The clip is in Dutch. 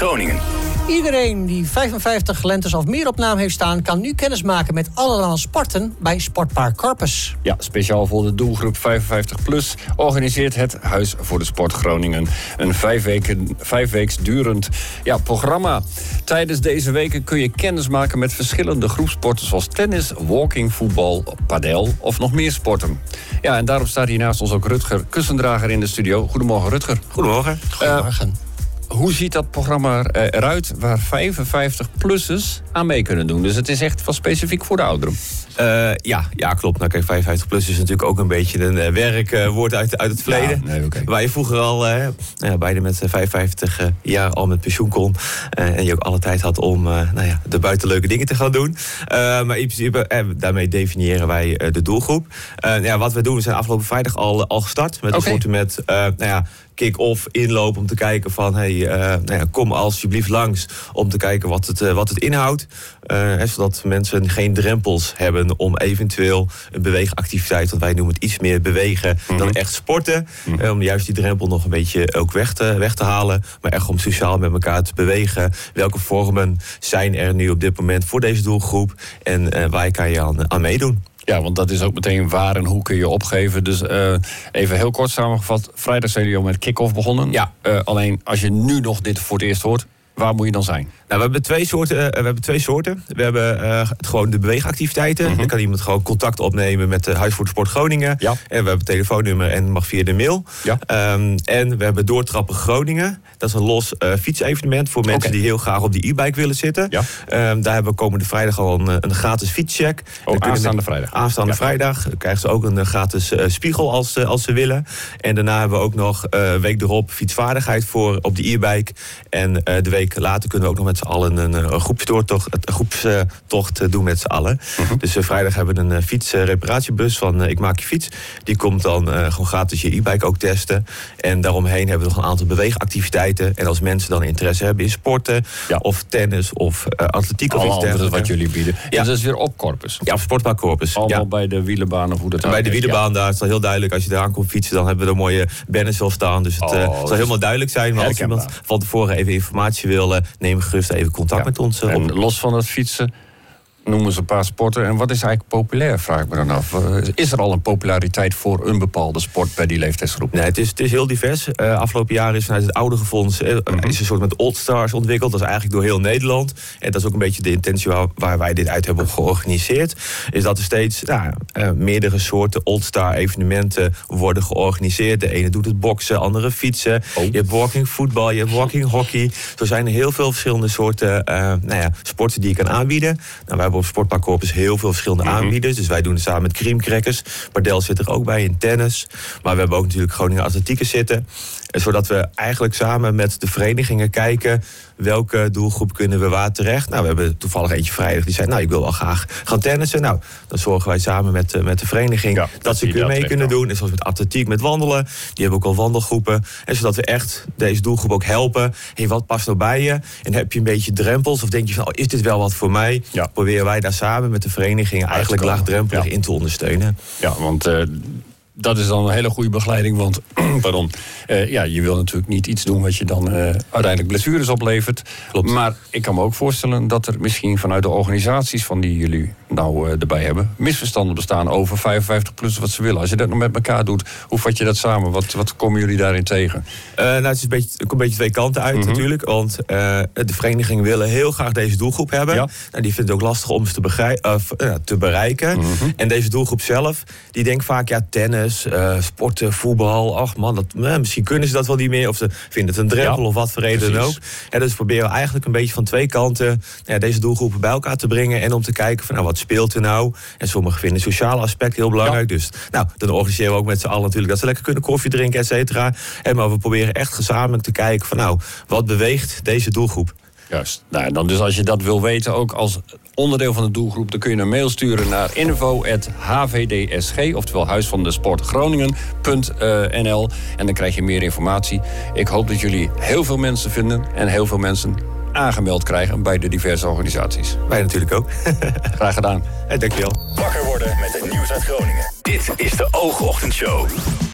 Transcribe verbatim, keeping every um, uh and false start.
Groningen. Iedereen die vijfenvijftig lentes of meer op naam heeft staan, kan nu kennis maken met allerlei sporten bij Sportpark Corpus. Ja, speciaal voor de doelgroep vijfenvijftig plus organiseert het Huis voor de Sport Groningen een vijf weken, vijf weeks durend ja, programma. Tijdens deze weken kun je kennis maken met verschillende groepsporten zoals tennis, walking, voetbal, padel of nog meer sporten. Ja, en daarom staat hier naast ons ook Rutger Kussendrager in de studio. Goedemorgen, Rutger. Goedemorgen. Goedemorgen. Uh, Hoe ziet dat programma eruit waar vijfenvijftig-plussers aan mee kunnen doen? Dus het is echt wel specifiek voor de ouderen. Uh, ja, ja, klopt. Nou, kijk, vijfenvijftig plus is natuurlijk ook een beetje een uh, werkwoord uit, uit het verleden. Ja, nee, okay. Waar je vroeger al uh, nou ja, beide met vijfenvijftig uh, jaar al met pensioen kon. Uh, en je ook alle tijd had om uh, nou ja, de buitenleuke dingen te gaan doen. Uh, maar in principe, uh, daarmee definiëren wij uh, de doelgroep. Uh, ja, wat we doen, we zijn afgelopen vrijdag al, al gestart met okay. een soort met uh, nou ja, kick-off inloop om te kijken van hey, uh, nou ja, kom alsjeblieft langs om te kijken wat het, uh, wat het inhoudt. Uh, zodat mensen geen drempels hebben om eventueel een beweegactiviteit, want wij noemen het iets meer bewegen mm-hmm. dan echt sporten. Mm-hmm. Uh, om juist die drempel nog een beetje ook weg te, weg te halen. Maar echt om sociaal met elkaar te bewegen. Welke vormen zijn er nu op dit moment voor deze doelgroep en uh, waar kan je aan, aan meedoen? Ja, want dat is ook meteen waar en hoe kun je opgeven. Dus uh, even heel kort samengevat. Vrijdag zijn jullie al met kick-off begonnen. Ja. Uh, alleen als je nu nog dit voor het eerst hoort, waar moet je dan zijn? Nou, we hebben twee soorten. Uh, we hebben twee soorten. We hebben uh, gewoon de beweegactiviteiten. Mm-hmm. Dan kan iemand gewoon contact opnemen met het Huis voor de Sport Groningen. Ja. En we hebben een telefoonnummer en mag via de mail. Ja. Um, en we hebben Doortrappen Groningen. Dat is een los uh, fietsevenement voor mensen okay. die heel graag op die e-bike willen zitten. Ja. Um, daar hebben we komende vrijdag al een, een gratis fietscheck. Oh, aanstaande vrijdag. Aanstaande ja. vrijdag. Dan krijgen ze ook een gratis uh, spiegel als, uh, als ze willen. En daarna hebben we ook nog uh, week erop fietsvaardigheid voor op die e-bike. En uh, de week later kunnen we ook nog met z'n allen een, een groepstocht, een groepstocht doen met z'n allen. Uh-huh. Dus uh, vrijdag hebben we een uh, fietsreparatiebus van uh, Ik Maak Je Fiets. Die komt dan uh, gewoon gratis je e-bike ook testen. En daaromheen hebben we nog een aantal beweegactiviteiten. En als mensen dan interesse hebben in sporten, ja. of tennis of uh, atletiek of iets dergelijks. Wat jullie bieden. Ja. En dat is weer op Corpus. Ja, op Sportpark Corpus. Allemaal ja. bij de wielenbaan of hoe dat en bij de wielenbaan, ja. daar is het heel duidelijk. Als je eraan komt fietsen, dan hebben we er mooie banners al staan. Dus het oh, uh, zal dus helemaal duidelijk zijn. Maar als iemand van tevoren even informatie wil, uh, neem gerust even contact ja. met ons. Uh, en los van het fietsen, noemen ze een paar sporten. En wat is eigenlijk populair, vraag ik me dan af. Is er al een populariteit voor een bepaalde sport bij die leeftijdsgroep? Nee, het is, het is heel divers. Uh, afgelopen jaar is vanuit het Ouderenfonds uh, mm-hmm. is een soort met All Stars ontwikkeld. Dat is eigenlijk door heel Nederland. En dat is ook een beetje de intentie waar, waar wij dit uit hebben georganiseerd. Is dat er steeds nou, uh, meerdere soorten All Star evenementen worden georganiseerd. De ene doet het boksen, andere fietsen. Oh. Je hebt walking voetbal, je hebt walking hockey. Zo zijn er heel veel verschillende soorten uh, nou ja, sporten die je kan aanbieden. Nou, wij op Sportpark Corpus heel veel verschillende mm-hmm. aanbieders. Dus wij doen het samen met Creamcrackers. Padel zit er ook bij in tennis. Maar we hebben ook natuurlijk Groningen Atletieken zitten. Zodat we eigenlijk samen met de verenigingen kijken welke doelgroep kunnen we waar terecht. Nou, we hebben toevallig eentje vrijdag die zei, nou, ik wil wel graag gaan tennissen. Nou, dan zorgen wij samen met, uh, met de vereniging ja, dat, dat ze mee dat kunnen doen. En zoals met atletiek, met wandelen. Die hebben ook al wandelgroepen. En zodat we echt deze doelgroep ook helpen. Hey, wat past nou bij je? En heb je een beetje drempels? Of denk je van, oh, is dit wel wat voor mij? Ja. Proberen wij daar samen met de verenigingen eigenlijk laagdrempelig ja. in te ondersteunen. Ja, want Uh... dat is dan een hele goede begeleiding, want pardon, uh, ja, je wil natuurlijk niet iets doen wat je dan uh, uiteindelijk blessures oplevert. Klopt. Maar ik kan me ook voorstellen dat er misschien vanuit de organisaties van die jullie nou uh, erbij hebben, misverstanden bestaan over vijfenvijftig plus wat ze willen. Als je dat nog met elkaar doet, hoe vat je dat samen? Wat, wat komen jullie daarin tegen? Uh, nou, het is een beetje, het komt een beetje twee kanten uit mm-hmm. natuurlijk. Want uh, de verenigingen willen heel graag deze doelgroep hebben. Ja. Nou, die vinden het ook lastig om ze te, begrij- uh, uh, te bereiken. Mm-hmm. En deze doelgroep zelf, die denkt vaak, ja, tennis, uh, sporten, voetbal. Ach man, dat, uh, misschien kunnen ze dat wel niet meer. Of ze vinden het een drempel ja, of wat voor reden dan ook. Ja, dus proberen we eigenlijk een beetje van twee kanten ja, deze doelgroepen bij elkaar te brengen. En om te kijken van, nou, wat speelt er nou? En sommigen vinden het sociale aspect heel belangrijk. Ja. Dus nou, dan organiseren we ook met z'n allen natuurlijk dat ze lekker kunnen koffie drinken, et cetera. En maar we proberen echt gezamenlijk te kijken van, nou, wat beweegt deze doelgroep? Juist. Nou, en dan dus als je dat wil weten, ook als onderdeel van de doelgroep, dan kun je een mail sturen naar info at h v d s g, oftewel Huis van de Sport Groningen punt n l. En dan krijg je meer informatie. Ik hoop dat jullie heel veel mensen vinden en heel veel mensen aangemeld krijgen bij de diverse organisaties. Wij natuurlijk ook. Graag gedaan. Hey, dankjewel. Wakker worden met het nieuws uit Groningen. Dit is de Oogochtendshow.